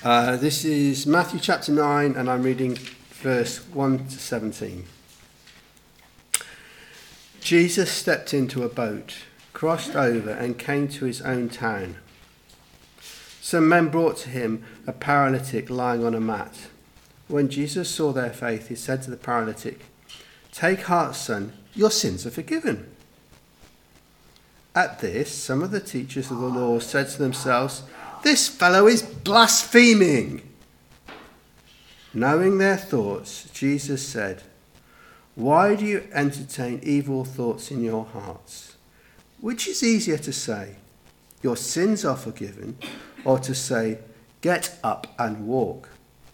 This is Matthew chapter 9, and I'm reading verse 1 to 17. Jesus stepped into a boat, crossed over, and came to his own town. Some men brought to him a paralytic lying on a mat. When Jesus saw their faith, he said to the paralytic, "Take heart, son, your sins are forgiven." At this, some of the teachers of the law said to themselves, "This fellow is blaspheming." Knowing their thoughts, Jesus said, "Why do you entertain evil thoughts in your hearts? Which is easier to say, 'Your sins are forgiven,' or to say, 'Get up and walk'?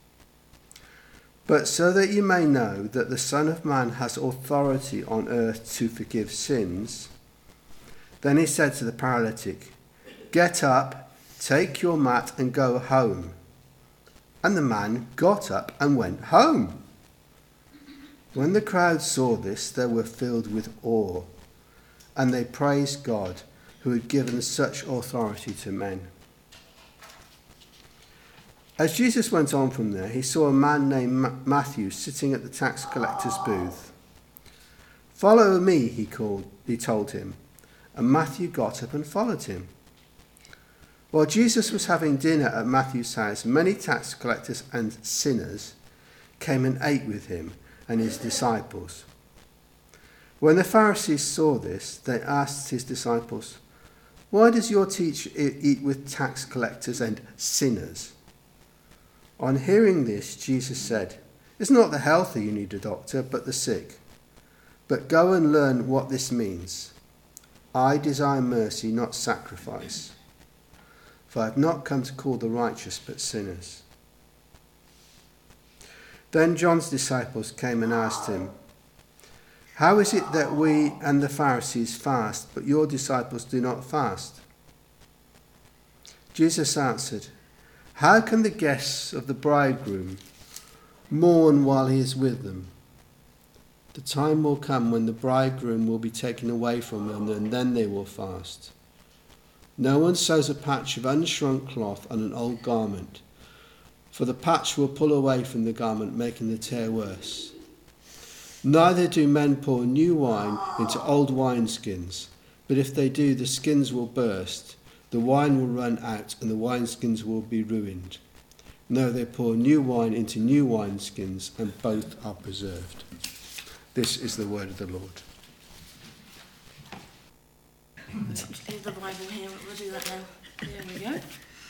But so that you may know that the Son of Man has authority on earth to forgive sins." Then he said to the paralytic, "Get up, take your mat and go home." And the man got up and went home. When the crowd saw this, they were filled with awe, and they praised God who had given such authority to men. As Jesus went on from there, he saw a man named Matthew sitting at the tax collector's booth. "Follow me," he told him, and Matthew got up and followed him. While Jesus was having dinner at Matthew's house, many tax collectors and sinners came and ate with him and his disciples. When the Pharisees saw this, they asked his disciples, "Why does your teacher eat with tax collectors and sinners?" On hearing this, Jesus said, "It's not the healthy you need a doctor, but the sick. But go and learn what this means. I desire mercy, not sacrifice. For I have not come to call the righteous, but sinners." Then John's disciples came and asked him, "How is it that we and the Pharisees fast, but your disciples do not fast?" Jesus answered, "How can the guests of the bridegroom mourn while he is with them? The time will come when the bridegroom will be taken away from them, and then they will fast. No one sews a patch of unshrunk cloth on an old garment, for the patch will pull away from the garment, making the tear worse. Neither do men pour new wine into old wineskins, but if they do, the skins will burst, the wine will run out, and the wineskins will be ruined. No, they pour new wine into new wineskins, and both are preserved." This is the word of the Lord. Leave the Bible here, we'll do that now. There we go.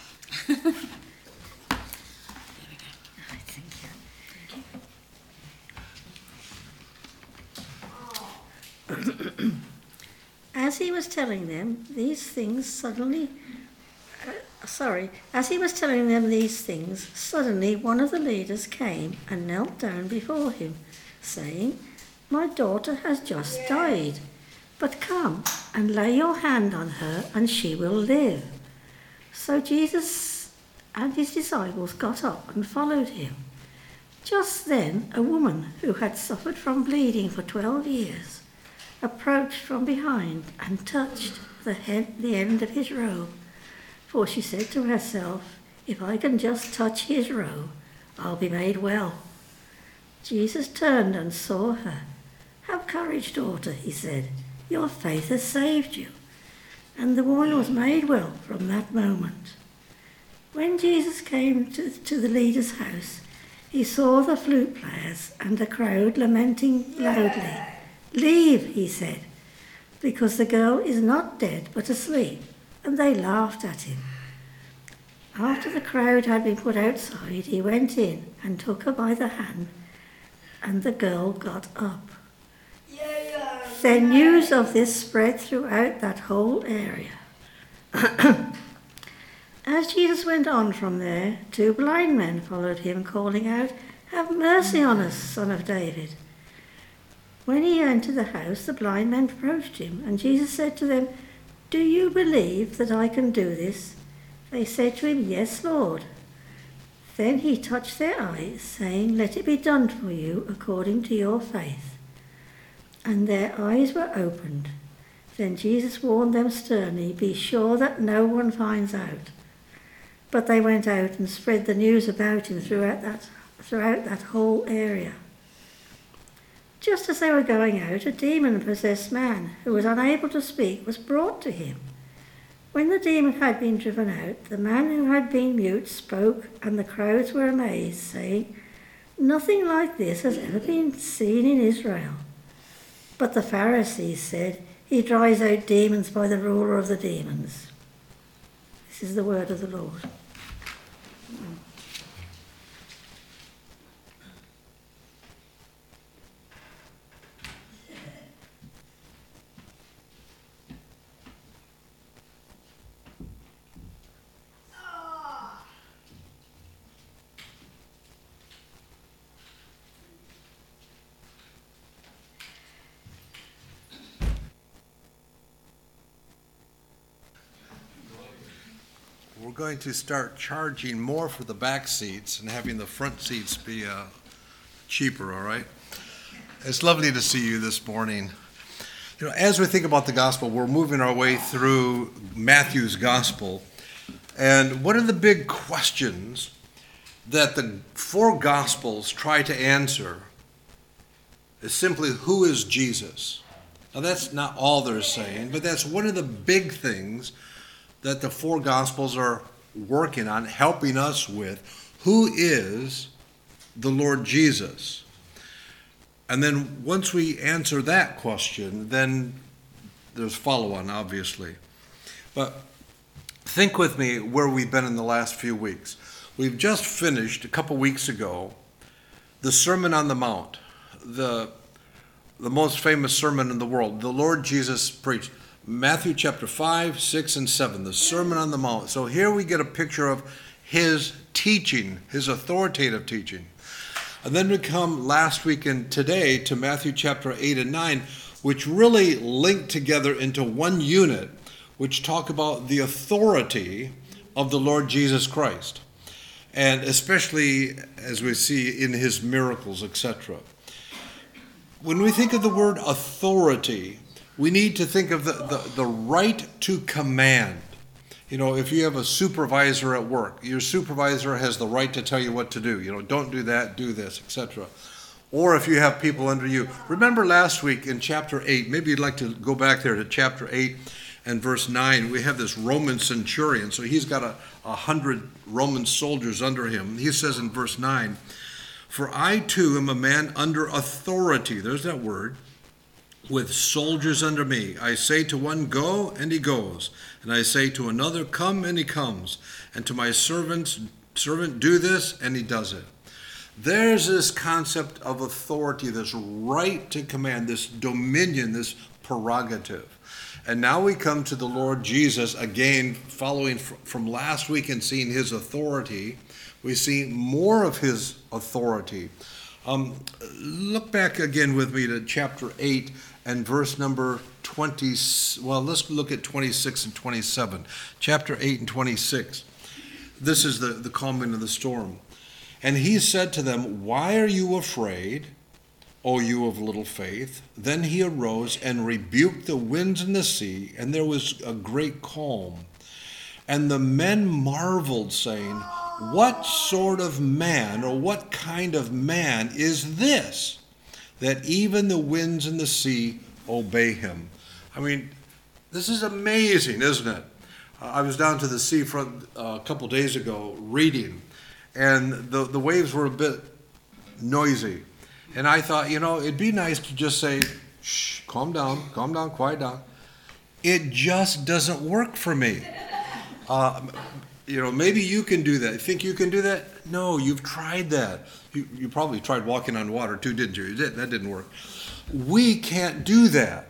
As he was telling them these things, suddenly one of the leaders came and knelt down before him, saying, "My daughter has just died, but come and lay your hand on her and she will live." So Jesus and his disciples got up and followed him. Just then a woman who had suffered from bleeding for 12 years approached from behind and touched the end of his robe. For she said to herself, "If I can just touch his robe, I'll be made well." Jesus turned and saw her. "Have courage, daughter," he said. "Your faith has saved you." And the woman was made well from that moment. When Jesus came to the leader's house, he saw the flute players and the crowd lamenting loudly. "Leave," he said, "because the girl is not dead but asleep." And they laughed at him. After the crowd had been put outside, he went in and took her by the hand, and the girl got up. Then news of this spread throughout that whole area. As Jesus went on from there, 2 blind men followed him, calling out, "Have mercy on us, Son of David." When he entered the house, the blind men approached him, and Jesus said to them, "Do you believe that I can do this?" They said to him, "Yes, Lord." Then he touched their eyes, saying, "Let it be done for you according to your faith." And their eyes were opened. Then Jesus warned them sternly, "Be sure that no one finds out." But they went out and spread the news about him throughout that whole area. Just as they were going out, a demon-possessed man who was unable to speak was brought to him. When the demon had been driven out, the man who had been mute spoke, and the crowds were amazed, saying, "Nothing like this has ever been seen in Israel." But the Pharisees said, "He drives out demons by the ruler of the demons." This is the word of the Lord. We're going to start charging more for the back seats and having the front seats be cheaper, all right? It's lovely to see you this morning. You know, as we think about the gospel, we're moving our way through Matthew's gospel. And one of the big questions that the four gospels try to answer is simply, who is Jesus? Now, that's not all they're saying, but that's one of the big things that the four gospels are working on, helping us with. Who is the Lord Jesus? And then once we answer that question, then there's follow-on, obviously. But think with me where we've been in the last few weeks. We've just finished, a couple weeks ago, the Sermon on the Mount, the most famous sermon in the world. The Lord Jesus preached. Matthew chapter 5, 6, and 7, the Sermon on the Mount. So here we get a picture of his teaching, his authoritative teaching. And then we come last week and today to Matthew chapter 8 and 9, which really link together into one unit, which talk about the authority of the Lord Jesus Christ. And especially as we see in his miracles, etc. When we think of the word authority, we need to think of the right to command. You know, if you have a supervisor at work, your supervisor has the right to tell you what to do. You know, don't do that, do this, etc. Or if you have people under you. Remember last week in chapter 8, maybe you'd like to go back there to chapter 8 and verse 9. We have this Roman centurion. So he's got 100 Roman soldiers under him. He says in verse 9, "For I too am a man under authority." There's that word. "With soldiers under me. I say to one, go, and he goes. And I say to another, come, and he comes. And to my servant, do this, and he does it." There's this concept of authority, this right to command, this dominion, this prerogative. And now we come to the Lord Jesus, again, following from last week and seeing his authority. We see more of his authority. Look back again with me to chapter 8 and verse number 20. Well, let's look at 26 and 27. Chapter 8 and 26. This is the calming of the storm. "And he said to them, why are you afraid, O you of little faith? Then he arose and rebuked the winds and the sea, and there was a great calm. And the men marveled, saying, what sort of man, or what kind of man is this, that even the winds and the sea obey him?" I mean, this is amazing, isn't it? I was down to the seafront a couple days ago reading, and the waves were a bit noisy. And I thought, you know, it'd be nice to just say, shh, calm down, quiet down. It just doesn't work for me. You know, maybe you can do that. You think you can do that? No, you've tried that. You probably tried walking on water too, didn't you? That didn't work. We can't do that.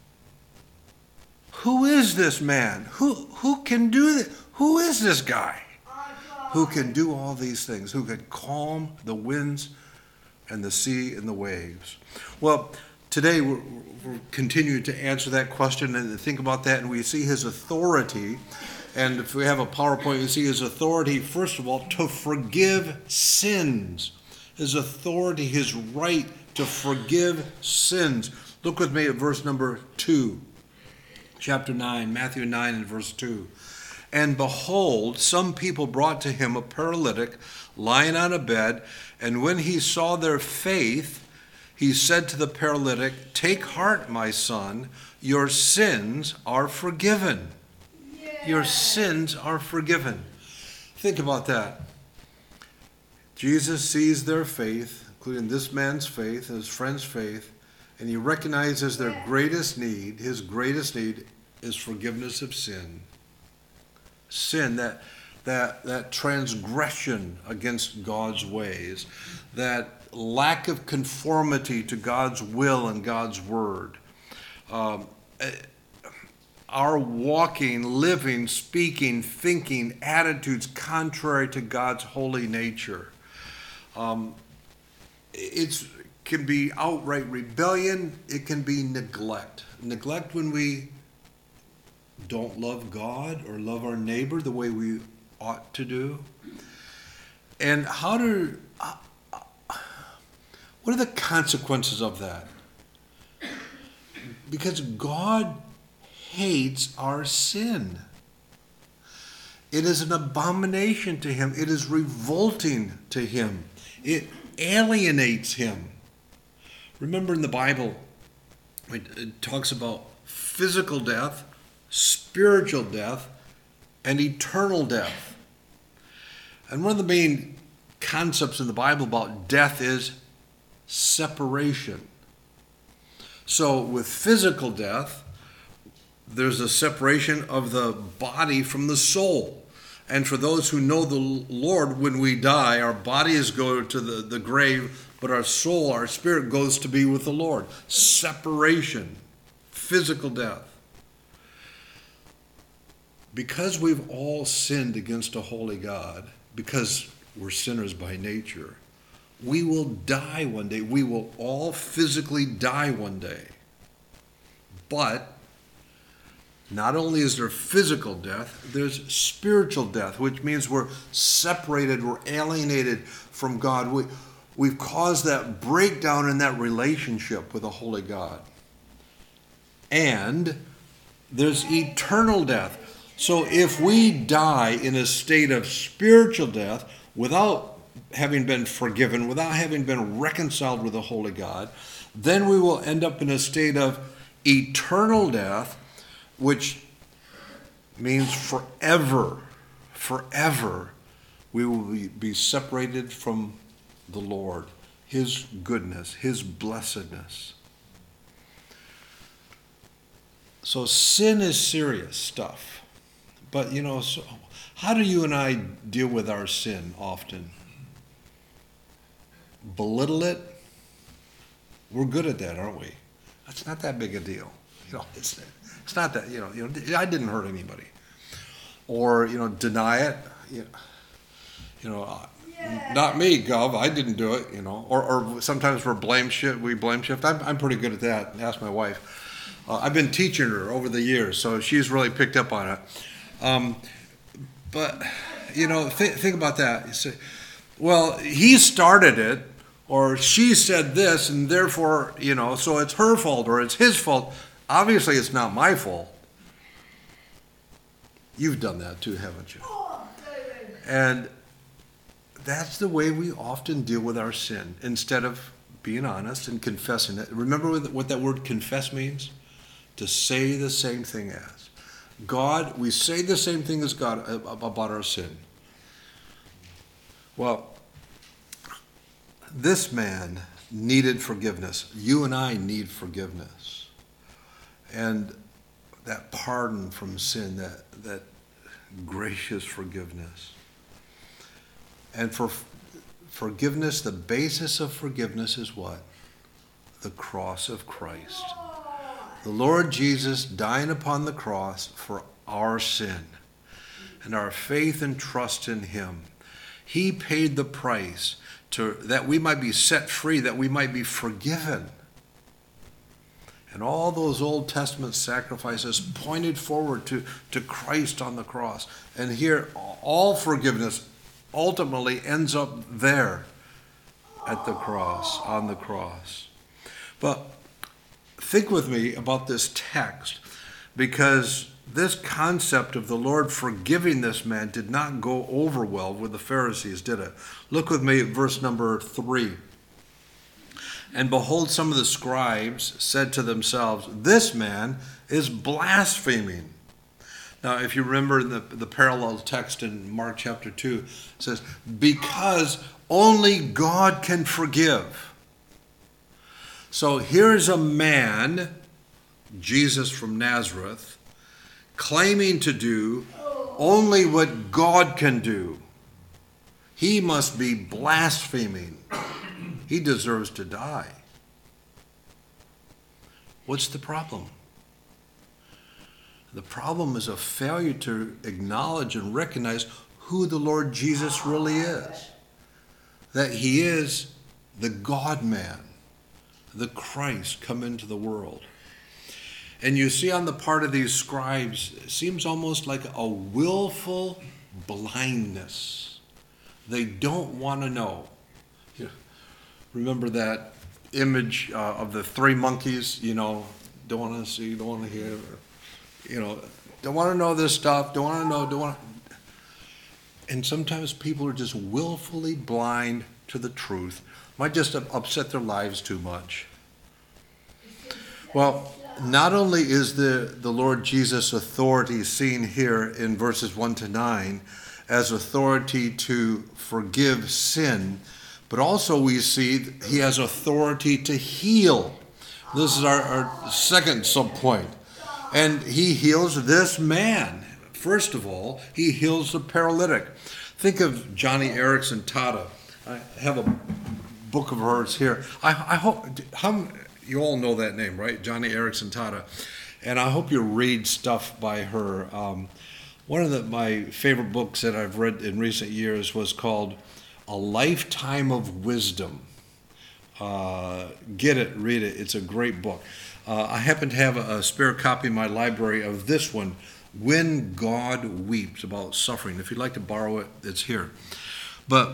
Who is this man? Who can do that? Who is this guy who can do all these things? Who can calm the winds and the sea and the waves? Well, today we're continuing to answer that question and think about that, and we see his authority. And if we have a PowerPoint, we see his authority, first of all, to forgive sins. His authority, his right to forgive sins. Look with me at verse number 2. Chapter 9, Matthew 9 and verse 2. And behold, some people brought to him a paralytic lying on a bed. And when he saw their faith, he said to the paralytic, "Take heart, my son, your sins are forgiven." Your sins are forgiven. Think about that. Jesus sees their faith, including this man's faith, his friend's faith, and he recognizes their greatest need. His greatest need is forgiveness of sin. Sin, that transgression against God's ways, that lack of conformity to God's will and God's word. Our walking, living, speaking, thinking, attitudes contrary to God's holy nature. It can be outright rebellion. It can be neglect. Neglect when we don't love God or love our neighbor the way we ought to do. And what are the consequences of that? Because God hates our sin. It is an abomination to him. It is revolting to him. It alienates him. Remember in the Bible, it talks about physical death, spiritual death, and eternal death. And one of the main concepts in the Bible about death is separation. So with physical death, there's a separation of the body from the soul. And for those who know the Lord, when we die, our bodies go to the grave, but our soul, our spirit goes to be with the Lord. Separation, physical death. Because we've all sinned against a holy God, because we're sinners by nature, we will die one day. We will all physically die one day. But not only is there physical death, there's spiritual death, which means we're separated, we're alienated from God. We've caused that breakdown in that relationship with a holy God. And there's eternal death. So if we die in a state of spiritual death without having been forgiven, without having been reconciled with a holy God, then we will end up in a state of eternal death, which means forever we will be separated from the Lord, his goodness, his blessedness. So sin is serious stuff. But, so how do you and I deal with our sin often? Belittle it? We're good at that, aren't we? That's not that big a deal. It's not that, I didn't hurt anybody. Or, deny it. Not me, Gov, I didn't do it, Or sometimes we blame shift. I'm pretty good at that. Ask my wife. I've been teaching her over the years, so she's really picked up on it. But, think about that. You say, well, he started it, or she said this, and therefore, so it's her fault or it's his fault. Obviously, it's not my fault. You've done that too, haven't you? And that's the way we often deal with our sin, instead of being honest and confessing it. Remember what that word confess means? To say the same thing as. God, we say the same thing as God about our sin. Well, this man needed forgiveness. You and I need forgiveness. And that pardon from sin, that gracious forgiveness. And for forgiveness, the basis of forgiveness is what? The cross of Christ. The Lord Jesus dying upon the cross for our sin and our faith and trust in him. He paid the price that we might be set free, that we might be forgiven. And all those Old Testament sacrifices pointed forward to Christ on the cross. And here, all forgiveness ultimately ends up there at the cross, on the cross. But think with me about this text, because this concept of the Lord forgiving this man did not go over well with the Pharisees, did it? Look with me at verse number 3. And behold, some of the scribes said to themselves, this man is blaspheming. Now, if you remember the parallel text in Mark chapter 2, it says, because only God can forgive. So here's a man, Jesus from Nazareth, claiming to do only what God can do. He must be blaspheming. He deserves to die. What's the problem? The problem is a failure to acknowledge and recognize who the Lord Jesus really is. That he is the God-man, the Christ come into the world. And you see on the part of these scribes, it seems almost like a willful blindness. They don't want to know. Remember that image of the three monkeys, don't want to see, don't want to hear, don't want to know this stuff, don't want to know, don't want to. And sometimes people are just willfully blind to the truth. Might just upset their lives too much. Well, not only is the Lord Jesus' authority seen here in verses 1 to 9 as authority to forgive sin, but also we see he has authority to heal. This is our second subpoint. And he heals this man. First of all, he heals the paralytic. Think of Johnny Erickson Tata. I have a book of hers here. I hope you all know that name, right? Johnny Erickson Tata. And I hope you read stuff by her. One of my favorite books that I've read in recent years was called A Lifetime of Wisdom. Get it, read it. It's a great book. I happen to have a spare copy in my library of this one, When God Weeps, about suffering. If you'd like to borrow it, it's here. But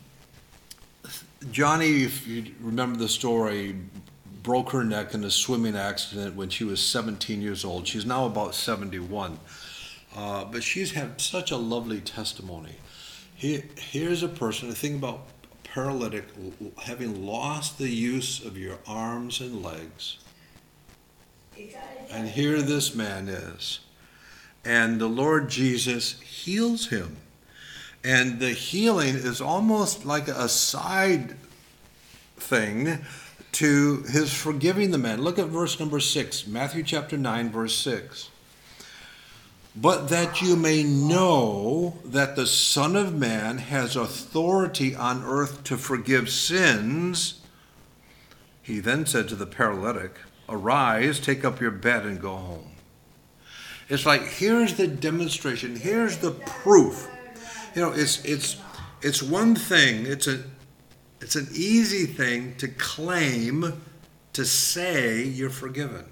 Johnny, if you remember the story, broke her neck in a swimming accident when she was 17 years old. She's now about 71. But she's had such a lovely testimony. Here's a person, think about a paralytic, having lost the use of your arms and legs. And here this man is. And the Lord Jesus heals him. And the healing is almost like a side thing to his forgiving the man. Look at verse number 6, Matthew chapter 9, verse 6. But that you may know that the Son of Man has authority on earth to forgive sins, he then said to the paralytic, arise, take up your bed and go home. It's like, here's the demonstration, here's the proof. It's one thing, it's an easy thing to claim, to say you're forgiven.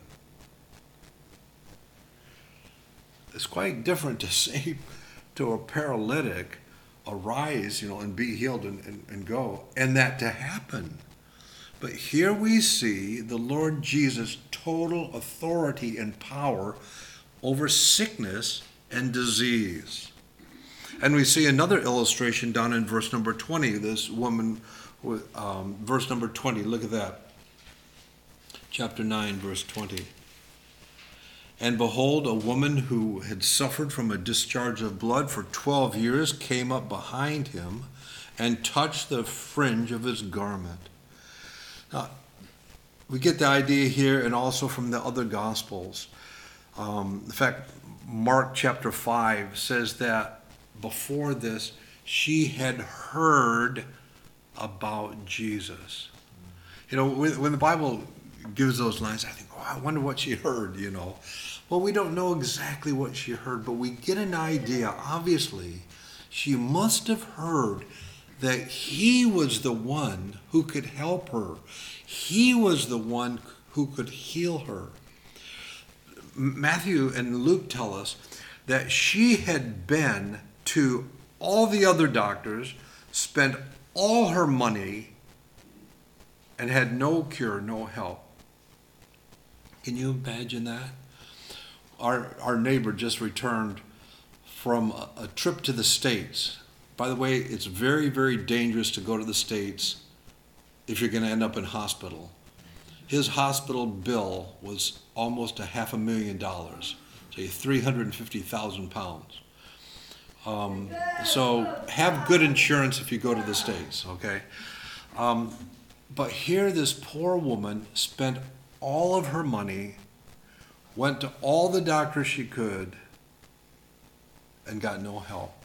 It's quite different to say to a paralytic, arise, and be healed and go, and that to happen. But here we see the Lord Jesus' total authority and power over sickness and disease. And we see another illustration down in verse number 20. This woman, verse number 20, look at that. Chapter 9, verse 20. And behold, a woman who had suffered from a discharge of blood for 12 years came up behind him and touched the fringe of his garment. Now, we get the idea here and also from the other Gospels. In fact, Mark chapter 5 says that before this, she had heard about Jesus. When the Bible gives those lines, I think, I wonder what she heard, Well, we don't know exactly what she heard, but we get an idea. Obviously, she must have heard that he was the one who could help her. He was the one who could heal her. Matthew and Luke tell us that she had been to all the other doctors, spent all her money, and had no cure, no help. Can you imagine that? our neighbor just returned from a trip to the States. By the way, it's very, very dangerous to go to the States if you're going to end up in hospital. His hospital bill was almost $500,000, say 350,000 pounds. So have good insurance if you go to the States, okay? But here this poor woman spent all of her money, went to all the doctors she could, and got no help.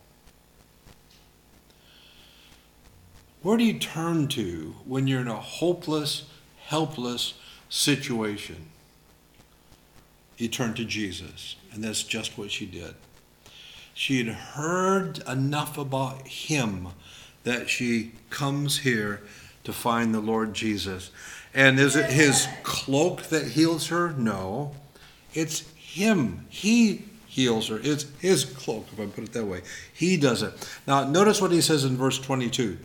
Where do you turn to when you're in a hopeless, helpless situation? You turn to Jesus, and that's just what she did. She had heard enough about him that she comes here to find the Lord Jesus. And is it his cloak that heals her? No. It's him. He heals her. It's his cloak, if I put it that way. He does it. Now, notice what he says in verse 22.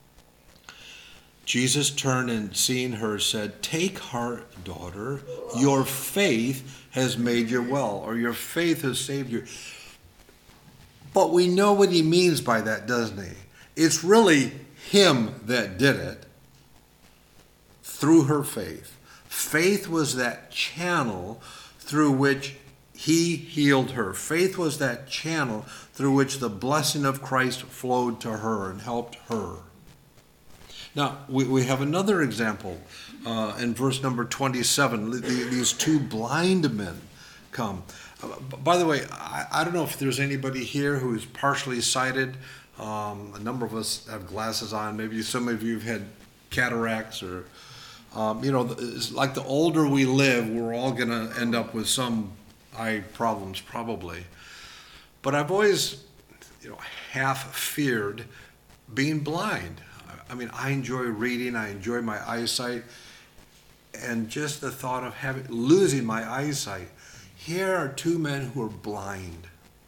Jesus turned and seeing her said, "Take heart, daughter, your faith has made you well," or your faith has saved you. But we know what he means by that, doesn't he? It's really him that did it through her faith. Faith was that channel through which he healed her. Faith was that channel through which the blessing of Christ flowed to her and helped her. Now, we have another example in verse number 27. These two blind men come. By the way, I don't know if there's anybody here who is partially sighted. A number of us have glasses on. Maybe some of you have had cataracts or, it's like the older we live, we're all going to end up with some eye problems probably. But I've always, half feared being blind. I mean, I enjoy reading, I enjoy my eyesight, and just the thought of losing my eyesight. Here are two men who are blind.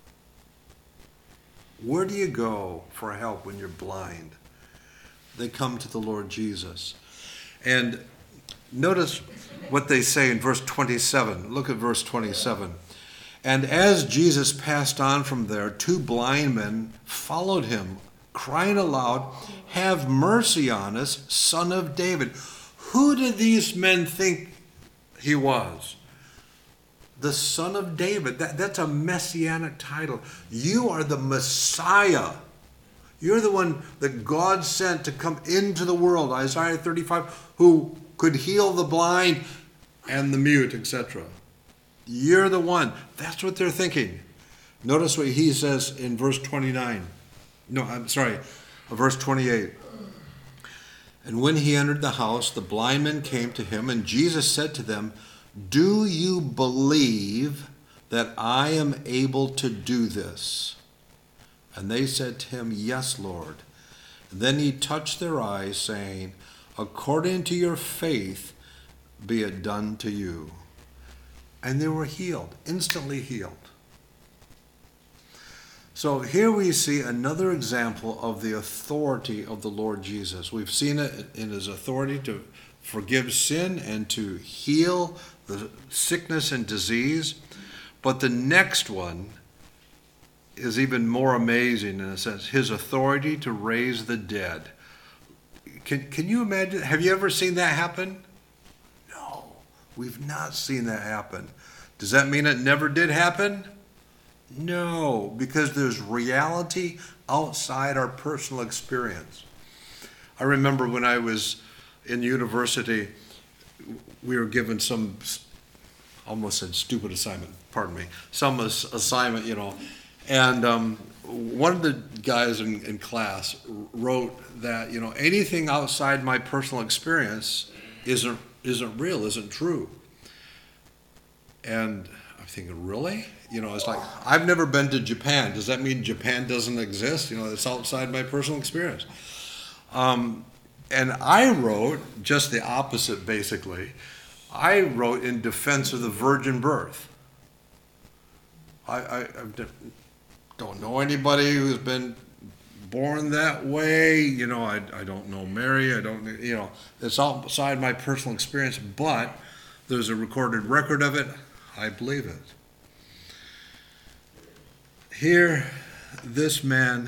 Where do you go for help when you're blind? They come to the Lord Jesus. And notice what they say in verse 27. Look at verse 27. And as Jesus passed on from there, two blind men followed him, crying aloud, "Have mercy on us, Son of David." Who did these men think he was? The Son of David. That's a messianic title. You are the Messiah. You're the one that God sent to come into the world, Isaiah 35, who could heal the blind and the mute, etc. You're the one. That's what they're thinking. Notice what he says in verse 29. Verse 28. And when he entered the house, the blind men came to him, and Jesus said to them, "Do you believe that I am able to do this?" And they said to him, "Yes, Lord." And then he touched their eyes, saying, "According to your faith, be it done to you." And they were healed, instantly healed. So here we see another example of the authority of the Lord Jesus. We've seen it in his authority to forgive sin and to heal the sickness and disease. But the next one is even more amazing in a sense, his authority to raise the dead. Can you imagine? Have you ever seen that happen? No, we've not seen that happen. Does that mean it never did happen? No, because there's reality outside our personal experience. I remember when I was in university, we were given some, almost said stupid assignment, pardon me, some assignment, and one of the guys in class wrote that, anything outside my personal experience isn't real, isn't true. And I'm thinking, really? It's like, I've never been to Japan. Does that mean Japan doesn't exist? It's outside my personal experience. And I wrote just the opposite, basically. I wrote in defense of the virgin birth. I don't know anybody who's been born that way. I don't know Mary. I don't, it's outside my personal experience, but there's a recorded record of it. I believe it. Here, this man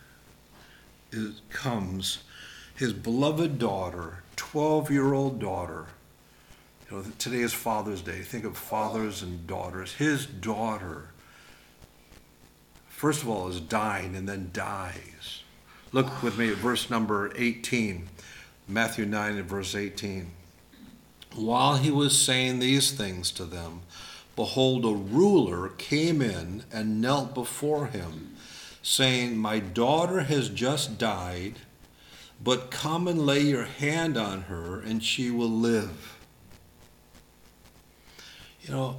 comes, his beloved daughter, 12-year-old daughter. You know, today is Father's Day. Think of fathers and daughters. His daughter, first of all, is dying and then dies. Look with me at verse number 18, Matthew 9 and verse 18. While he was saying these things to them, behold, a ruler came in and knelt before him, saying, my daughter has just died, but come and lay your hand on her, and she will live. You know,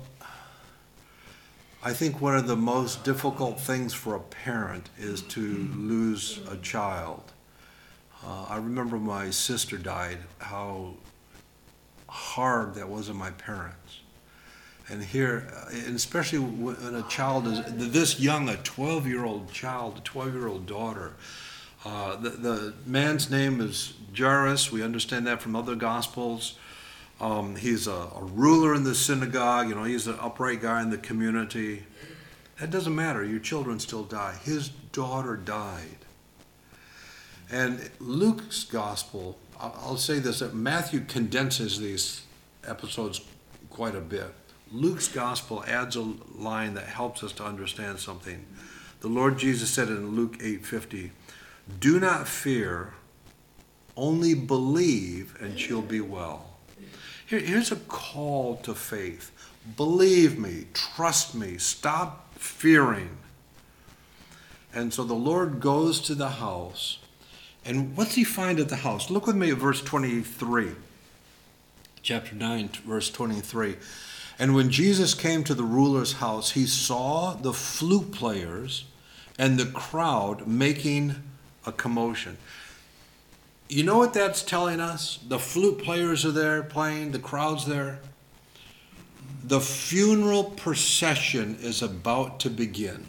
I think one of the most difficult things for a parent is to lose a child. I remember my sister died, how hard that was on my parents. And here, and especially when a child is this young, a 12-year-old child, a 12-year-old daughter. The man's name is Jairus. We understand that from other Gospels. He's a ruler in the synagogue. You know, he's an upright guy in the community. That doesn't matter. Your children still die. His daughter died. And Luke's Gospel, I'll say this, that Matthew condenses these episodes quite a bit. Luke's Gospel adds a line that helps us to understand something. The Lord Jesus said in Luke 8:50, do not fear, only believe and she'll be well. Here's a call to faith. Believe me, trust me, stop fearing. And so the Lord goes to the house, and what's he find at the house? Look with me at verse 23, chapter 9, verse 23. And when Jesus came to the ruler's house, he saw the flute players and the crowd making a commotion. You know what that's telling us? The flute players are there playing, the crowd's there. The funeral procession is about to begin.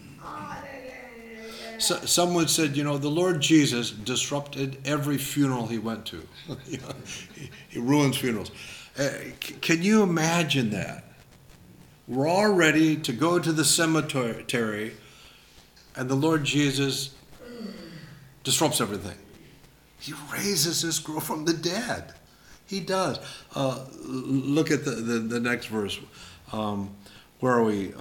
So, someone said, you know, the Lord Jesus disrupted every funeral he went to. He ruins funerals. Can you imagine that? We're all ready to go to the cemetery, and the Lord Jesus disrupts everything. He raises this girl from the dead. He does. Look at the next verse. Where are we?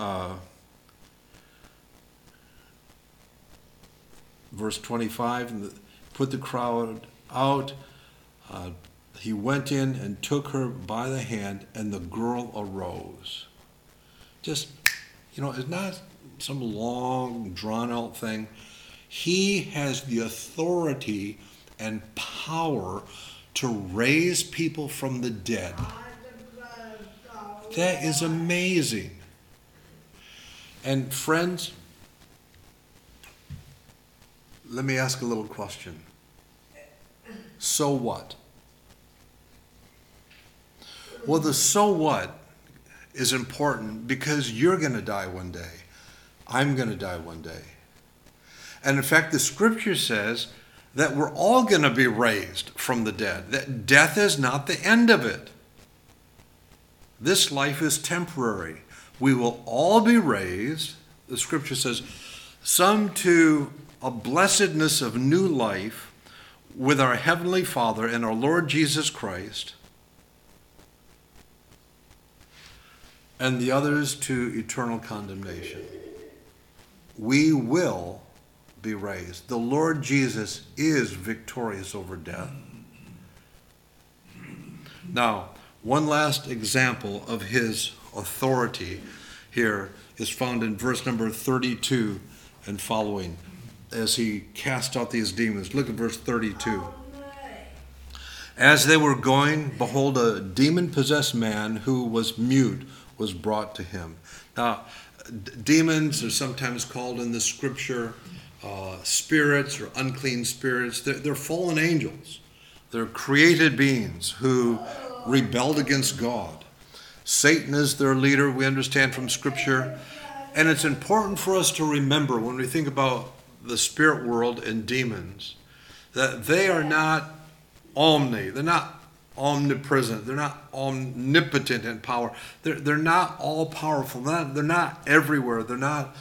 Verse 25. And put the crowd out. He went in and took her by the hand, and the girl arose. Just, you know, it's not some long, drawn-out thing. He has the authority and power to raise people from the dead. That is amazing. And friends, let me ask a little question. So what? Well, the so what is important because you're going to die one day. I'm going to die one day. And in fact, the scripture says that we're all going to be raised from the dead. That death is not the end of it. This life is temporary. We will all be raised, the scripture says, some to a blessedness of new life with our Heavenly Father and our Lord Jesus Christ, and the others to eternal condemnation. We will be raised. The Lord Jesus is victorious over death. Now, one last example of his authority here is found in verse number 32 and following, as he cast out these demons. Look at verse 32. As they were going, behold, a demon-possessed man who was mute was brought to him. Now, demons are sometimes called in the scripture spirits or unclean spirits. They're fallen angels. They're created beings who rebelled against God. Satan is their leader, we understand from scripture. And it's important for us to remember when we think about the spirit world and demons that they are not they're not omnipresent, they're not omnipotent in power, they're not all powerful, they're not everywhere, they're not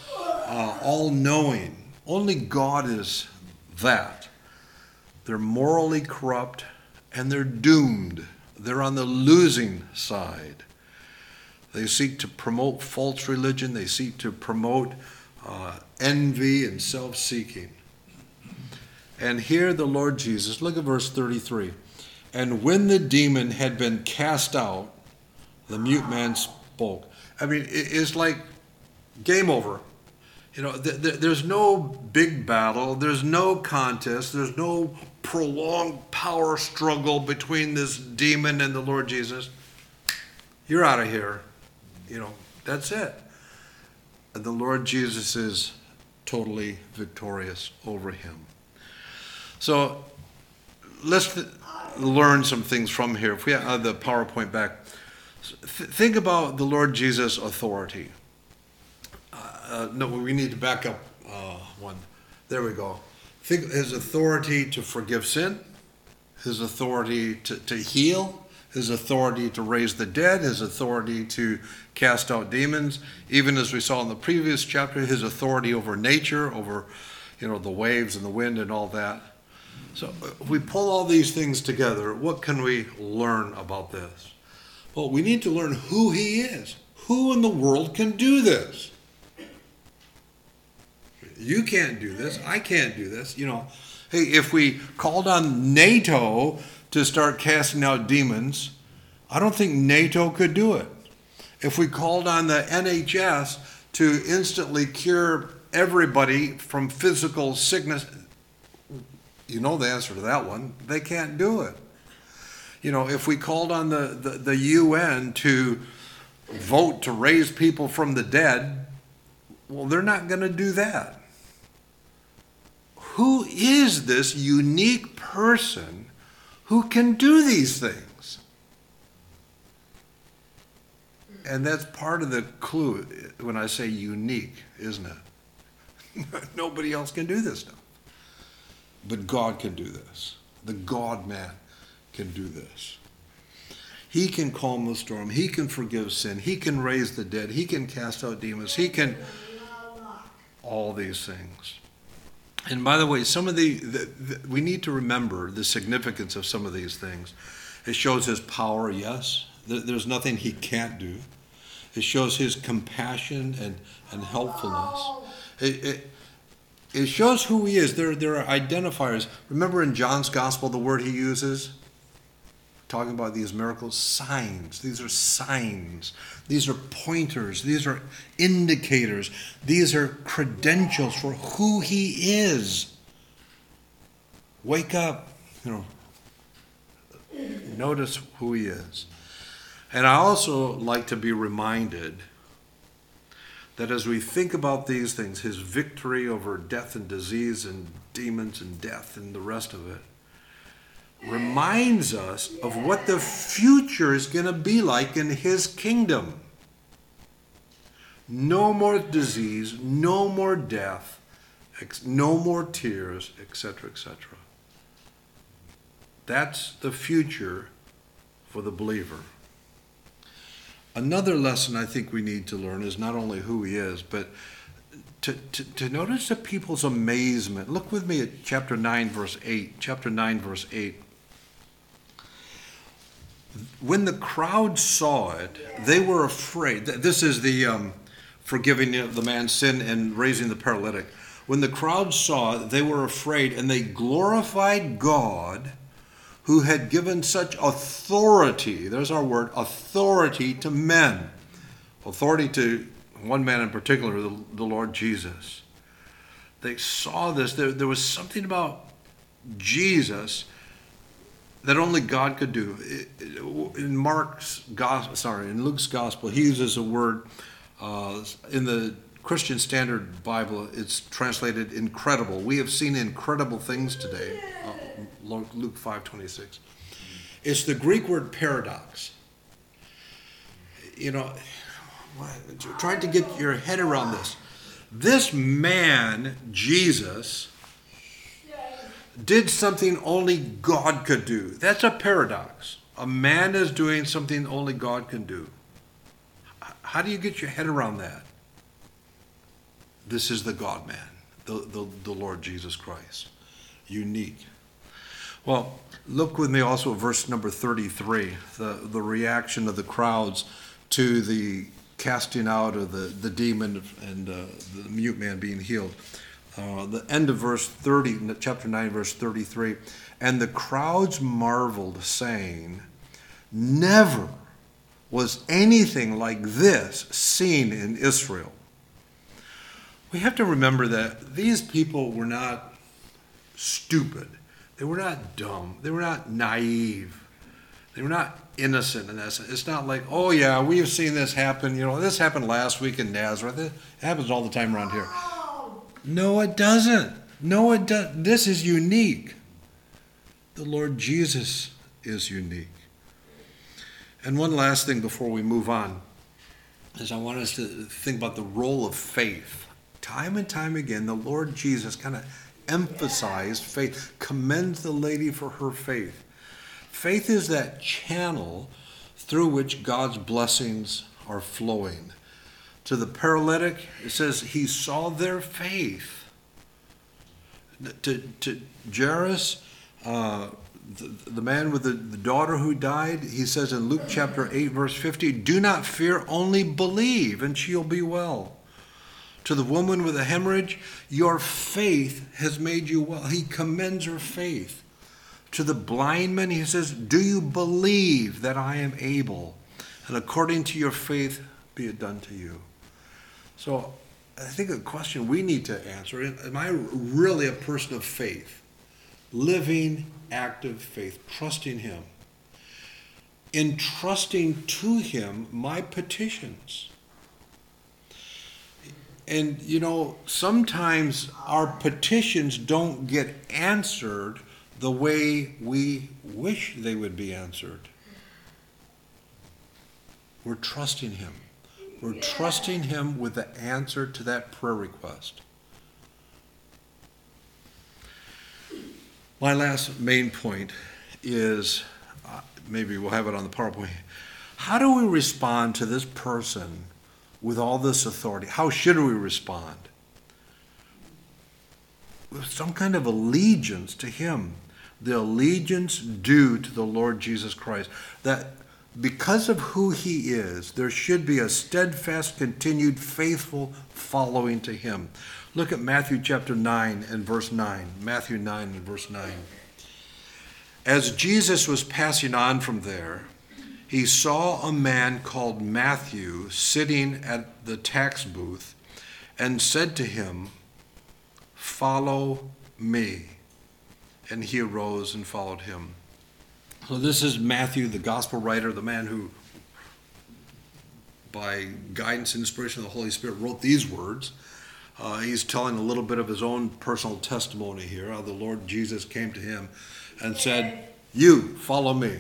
all-knowing. Only God is that. They're morally corrupt and they're doomed. They're on the losing side. They seek to promote false religion. They seek to promote envy and self-seeking. And here the Lord Jesus, look at verse 33. And when the demon had been cast out, the mute man spoke. I mean, it's like game over. You know, there's no big battle. There's no contest. There's no prolonged power struggle between this demon and the Lord Jesus. You're out of here. You know, that's it. And the Lord Jesus is totally victorious over him. So let's learn some things from here. If we have the PowerPoint back, think about the Lord Jesus' authority. No, we need to back up one. There we go. Think his authority to forgive sin, his authority to heal, his authority to raise the dead, his authority to cast out demons. Even as we saw in the previous chapter, his authority over nature, over the waves and the wind and all that. So if we pull all these things together, what can we learn about this? Well, we need to learn who he is. Who in the world can do this? You can't do this. I can't do this. Hey, if we called on NATO to start casting out demons, I don't think NATO could do it. If we called on the NHS to instantly cure everybody from physical sickness, you know the answer to that one. They can't do it. If we called on the UN to vote to raise people from the dead, well, they're not going to do that. Who is this unique person who can do these things? And that's part of the clue when I say unique, isn't it? Nobody else can do this stuff. But God can do this. The God-man can do this. He can calm the storm. He can forgive sin. He can raise the dead. He can cast out demons. He can all these things. And by the way, some of we need to remember the significance of some of these things. It shows his power, yes. There's nothing he can't do. It shows his compassion and helpfulness. It shows who he is. There are identifiers. Remember in John's gospel, the word he uses, talking about these miracles, signs. These are signs. These are pointers. These are indicators. These are credentials for who he is. Wake up. Notice who he is. And I also like to be reminded that as we think about these things, his victory over death and disease and demons and death and the rest of it, reminds us of what the future is going to be like in his kingdom. No more disease, no more death, no more tears, etc., etc. That's the future for the believer. Another lesson I think we need to learn is not only who he is, but to notice the people's amazement. Look with me at chapter 9, verse 8. Chapter 9, verse 8. When the crowd saw it, they were afraid. This is the forgiving the man's sin and raising the paralytic. When the crowd saw it, they were afraid, and they glorified God, who had given such authority, there's our word, authority to men. Authority to one man in particular, the Lord Jesus. They saw this. There was something about Jesus that only God could do. In Luke's gospel, he uses a word, in the Christian Standard Bible, it's translated incredible. We have seen incredible things today. Luke 5:26. It's the Greek word paradox. Trying to get your head around this. This man, Jesus, did something only God could do. That's a paradox. A man is doing something only God can do. How do you get your head around that? This is the God-man, the Lord Jesus Christ. Unique. Well, look with me also at verse number 33, the reaction of the crowds to the casting out of the demon and the mute man being healed. The end of verse 30, chapter 9, verse 33. And the crowds marveled, saying, never was anything like this seen in Israel. We have to remember that these people were not stupid. They were not dumb. They were not naive. They were not innocent in essence. It's not like, oh yeah, we've seen this happen. This happened last week in Nazareth. It happens all the time around here. No, it doesn't. No, it doesn't. This is unique. The Lord Jesus is unique. And one last thing before we move on is I want us to think about the role of faith. Time and time again, the Lord Jesus kind of emphasized faith, commends the lady for her faith. Faith is that channel through which God's blessings are flowing. To the paralytic, it says he saw their faith. To Jairus, the man with the daughter who died, he says in Luke chapter 8, verse 50, do not fear, only believe, and she'll be well. To the woman with a hemorrhage, your faith has made you well. He commends her faith. To the blind man, he says, do you believe that I am able? And according to your faith, be it done to you. So I think a question we need to answer, am I really a person of faith? Living, active faith, trusting him. Entrusting to him my petitions. And, sometimes our petitions don't get answered the way we wish they would be answered. We're trusting him. We're trusting him with the answer to that prayer request. My last main point is, maybe we'll have it on the PowerPoint. How do we respond to this person with all this authority? How should we respond? With some kind of allegiance to him. The allegiance due to the Lord Jesus Christ. That because of who he is, there should be a steadfast, continued, faithful following to him. Look at Matthew chapter 9 and verse 9. Matthew 9 and verse 9. As Jesus was passing on from there, he saw a man called Matthew sitting at the tax booth and said to him, follow me. And he arose and followed him. So this is Matthew, the gospel writer, the man who, by guidance and inspiration of the Holy Spirit, wrote these words. He's telling a little bit of his own personal testimony here, how the Lord Jesus came to him and said, you, follow me.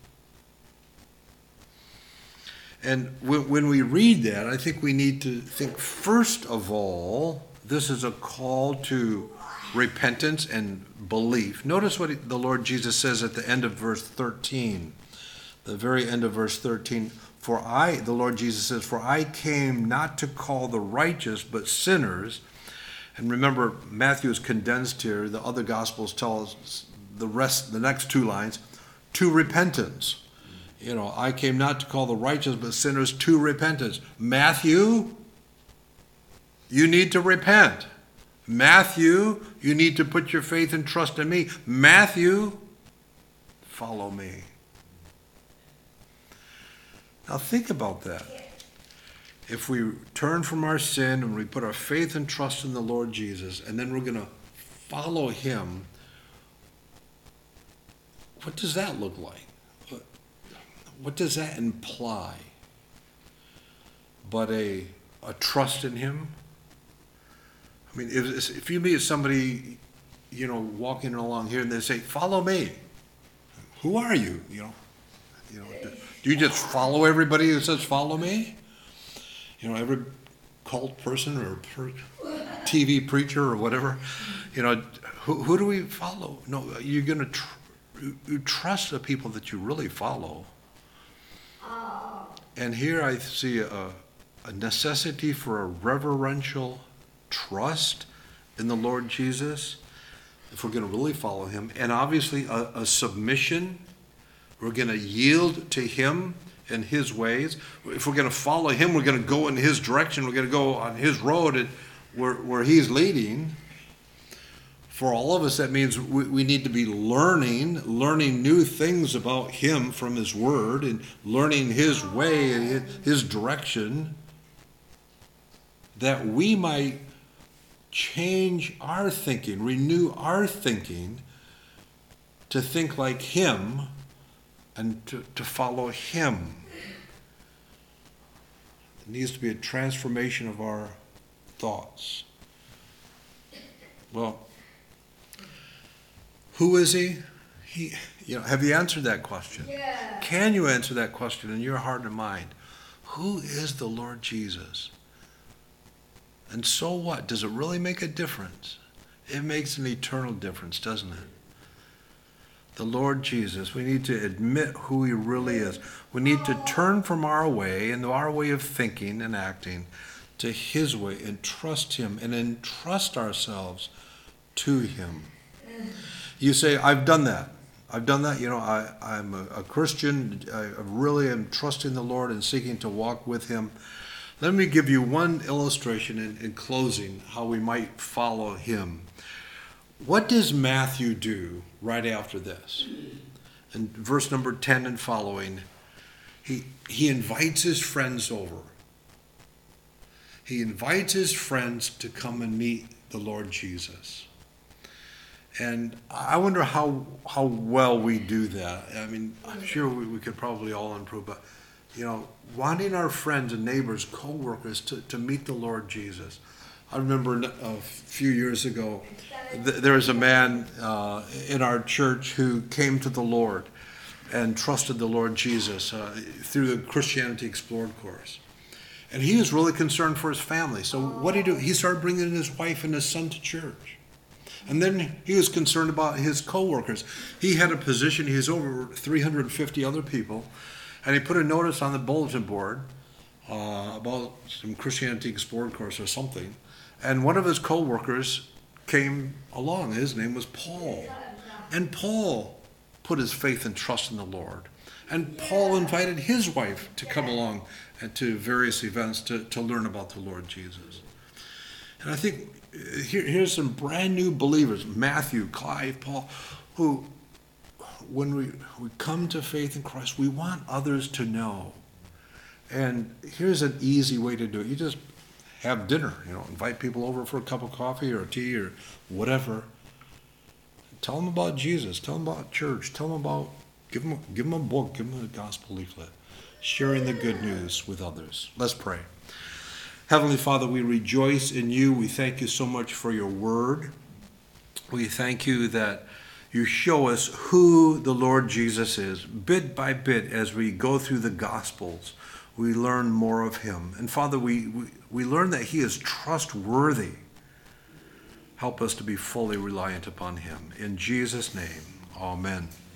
And when we read that, I think we need to think, first of all, this is a call to repentance and belief. Notice what the Lord Jesus says at the end of verse 13. The very end of verse 13. The Lord Jesus says, for I came not to call the righteous, but sinners. And remember, Matthew is condensed here. The other Gospels tell us the next two lines, to repentance. I came not to call the righteous, but sinners to repentance. Matthew, you need to repent. Matthew, you need to put your faith and trust in me. Matthew, follow me. Now think about that. If we turn from our sin and we put our faith and trust in the Lord Jesus, and then we're going to follow him, what does that look like? What does that imply? But a trust in him? I mean, if you meet somebody, walking along here and they say, follow me. Who are you? Do you just follow everybody who says, follow me? Every cult person or TV preacher or whatever, who do we follow? No, you're going to trust the people that you really follow. And here I see a necessity for a reverential trust in the Lord Jesus, if we're going to really follow him, and obviously a submission. We're going to yield to him and his ways. If we're going to follow him, we're going to go in his direction. We're going to go on his road and where he's leading. For all of us, that means we need to be learning new things about him from his word and learning his way and his direction, that we might change our thinking, renew our thinking to think like him and to follow him. It needs to be a transformation of our thoughts. Well, who is he? Have you answered that question? Yeah. Can you answer that question in your heart and mind? Who is the Lord Jesus? And so what? Does it really make a difference? It makes an eternal difference, doesn't it? The Lord Jesus, we need to admit who he really is. We need to turn from our way and our way of thinking and acting to his way and trust him and entrust ourselves to him. You say, I've done that. I've done that. I'm a Christian. I really am trusting the Lord and seeking to walk with him. Let me give you one illustration in closing how we might follow him. What does Matthew do right after this? In verse number 10 and following, he invites his friends over. He invites his friends to come and meet the Lord Jesus. And I wonder how well we do that. I mean, I'm sure we could probably all improve, but wanting our friends and neighbors, co-workers to meet the Lord Jesus. I remember a few years ago, there was a man in our church who came to the Lord and trusted the Lord Jesus through the Christianity Explored course. And he was really concerned for his family. So what did he do? He started bringing his wife and his son to church. And then he was concerned about his co-workers. He had a position, he was over 350 other people, and he put a notice on the bulletin board about some Christianity Explored course or something. And one of his co-workers came along. His name was Paul. And Paul put his faith and trust in the Lord. And Paul invited his wife to come along and to various events to learn about the Lord Jesus. And I think here's some brand new believers, Matthew, Clive, Paul, who when we come to faith in Christ, we want others to know. And here's an easy way to do it. You just have dinner, invite people over for a cup of coffee or tea or whatever. Tell them about Jesus. Tell them about church. Tell them about, give them a book. Give them a gospel leaflet. Sharing the good news with others. Let's pray. Heavenly Father, we rejoice in you. We thank you so much for your word. We thank you that you show us who the Lord Jesus is. Bit by bit, as we go through the Gospels, we learn more of him. And Father, we learn that he is trustworthy. Help us to be fully reliant upon him. In Jesus' name, amen.